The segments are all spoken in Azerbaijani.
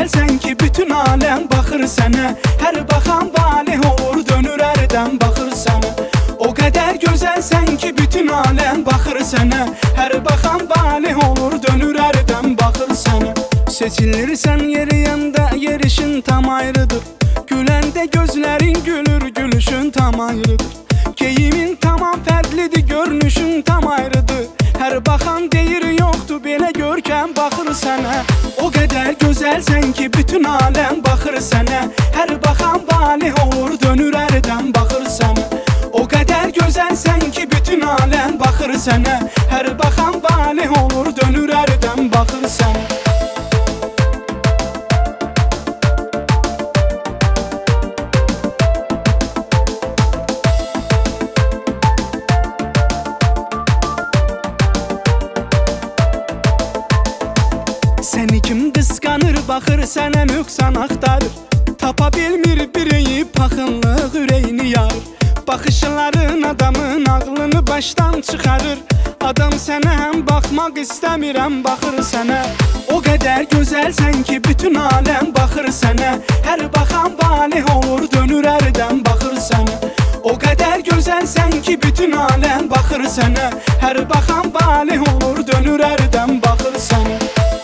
gözəlsən ki, bütün aləm baxır sənə. Hər baxan valeh olur, dönür ərdən baxır sənə. O qədər gözəlsən ki, bütün aləm baxır sənə. Hər baxan valeh olur, dönür ərdən baxır sənə. Seçilirsən yeriyəndə, yerişin tam ayrıdır. Güləndə gözlərin gülür, gülüşün tam ayrıdır. Geyimin tamam fərqlidir, görünüşün tam ayrıdır. Hər baxan deyir yoxdur, belə görkəm baxır sənə. O qədər gözəlsən ki, bütün aləm baxır sənə. Hər baxan valeh olur, dönür ərdən baxır sənə. O qədər gözəlsən ki, bütün aləm baxır sənə. Hər baxan valeh olur, dönür ərdən baxır sənə. Səni kim qısqanır, baxır sənə nöqsan axtarır. Tapa bilmir biri paxınlıq ürəyini yarır. Baxışların adamın ağlını başdan çıxarır. Adam sənə həm baxmaq istəmirəm, baxır sənə. O qədər gözəlsən ki, bütün aləm baxır sənə. Hər baxan valeh olur, dönür ərdən baxır sənə. O qədər gözəlsən ki, bütün aləm baxır sənə. Hər baxan valeh olur, dönür ərdən baxır sənə.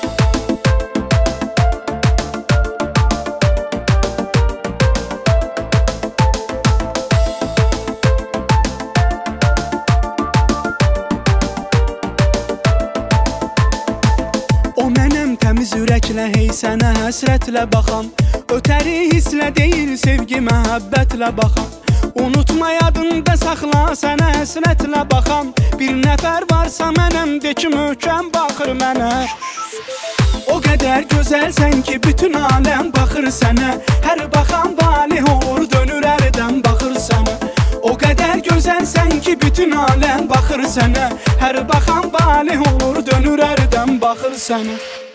O mənəm təmiz ürəklə, hey sənə həsrətlə baxan. Ötəri hisslə deyil, sevgi məhəbbətlə baxan. Unutma yadında saxla, sənə həsrətlə baxan. Bir nəfər varsa mənəm, de ki möhkəm baxır mənə. O qədər gözəlsən ki, bütün aləm baxır sənə. Hər baxan valeh olur, dönür ərdən baxır sənə. O qədər gözəlsən ki, bütün aləm baxır sənə. Hər baxan valeh olur, dönür ərdən baxır sənə.